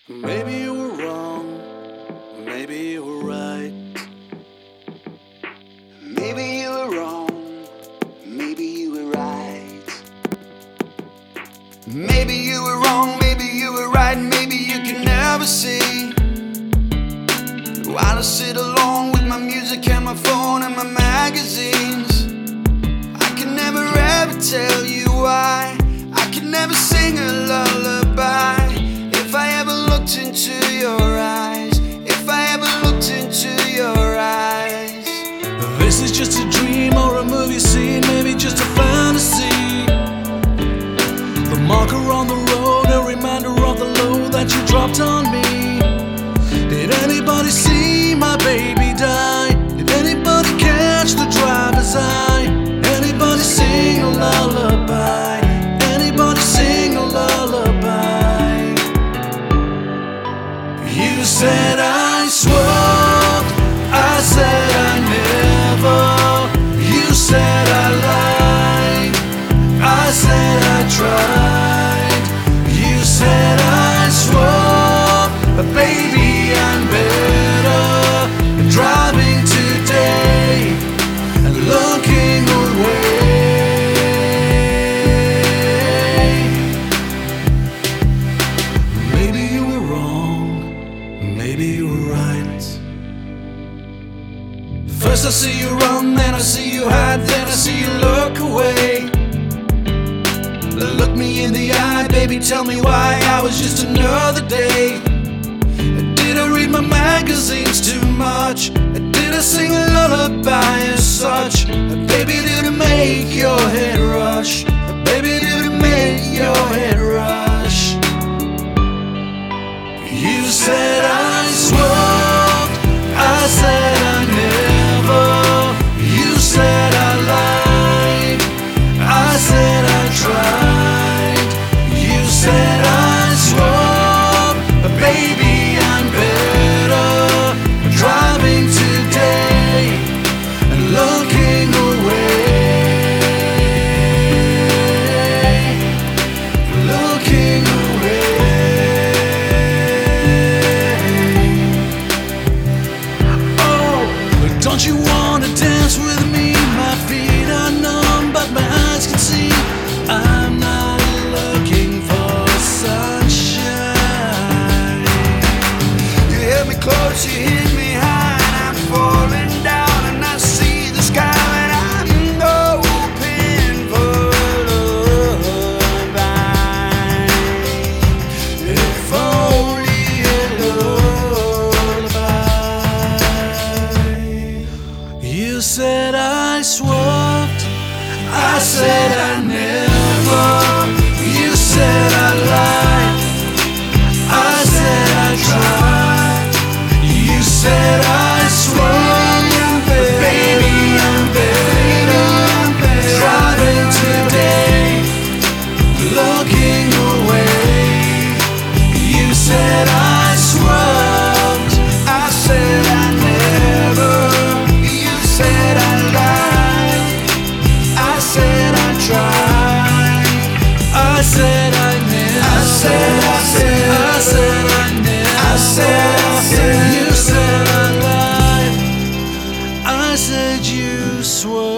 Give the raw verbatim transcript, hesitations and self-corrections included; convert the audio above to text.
Maybe you were wrong, maybe you were right. Maybe you were wrong, maybe you were right. Maybe you were wrong, maybe you were right. Maybe you can never see. While I sit alone with my music and my phone and my magazines, I can never ever tell you why. I can never sing a lullaby. If I ever looked into your eyes, if I ever looked into your eyes. This is just a dream or a movie scene, maybe just a fantasy. The marker on the road, a reminder of the load that you dropped on me. Did anybody see my baby die? Did anybody catch the driver's eye? Anybody sing a lullaby? Anybody sing a lullaby? You said I swerved, I said I never. You said I lied, I said I tried. You said I swerved, but baby I'm better driving today and looking away. Maybe you were wrong, maybe you were right. First I see you run, then I see you hide, then I see you look away. Look me in the eye, baby, tell me why I was just another day. Did I read my magazines too much? Did I sing a lullaby as such? Baby, did it make your head rush? Baby, did it make your head rush? You said I swerved, I said I never. You said I lied, I said I tried. You said I swerved, but baby I'm better driving today and looking away. Looking away. Oh, don't you wanna dance with me? My feet are numb, but my eyes can see. I'm not looking for sunshine. You held me close, you hit me high, and I'm falling down, and I see the sky, and I'm hoping for lullaby. If only a lullaby. You said I swerved, I said I never. You said I lied, I said I tried. You said I swerved, but baby I'm better driving today, looking away. You said I swerved, I said I never. You said I lied, I said I tried. I said I never. I said, I said, I said I never. I said, I said. You said I lied, I said you swerved.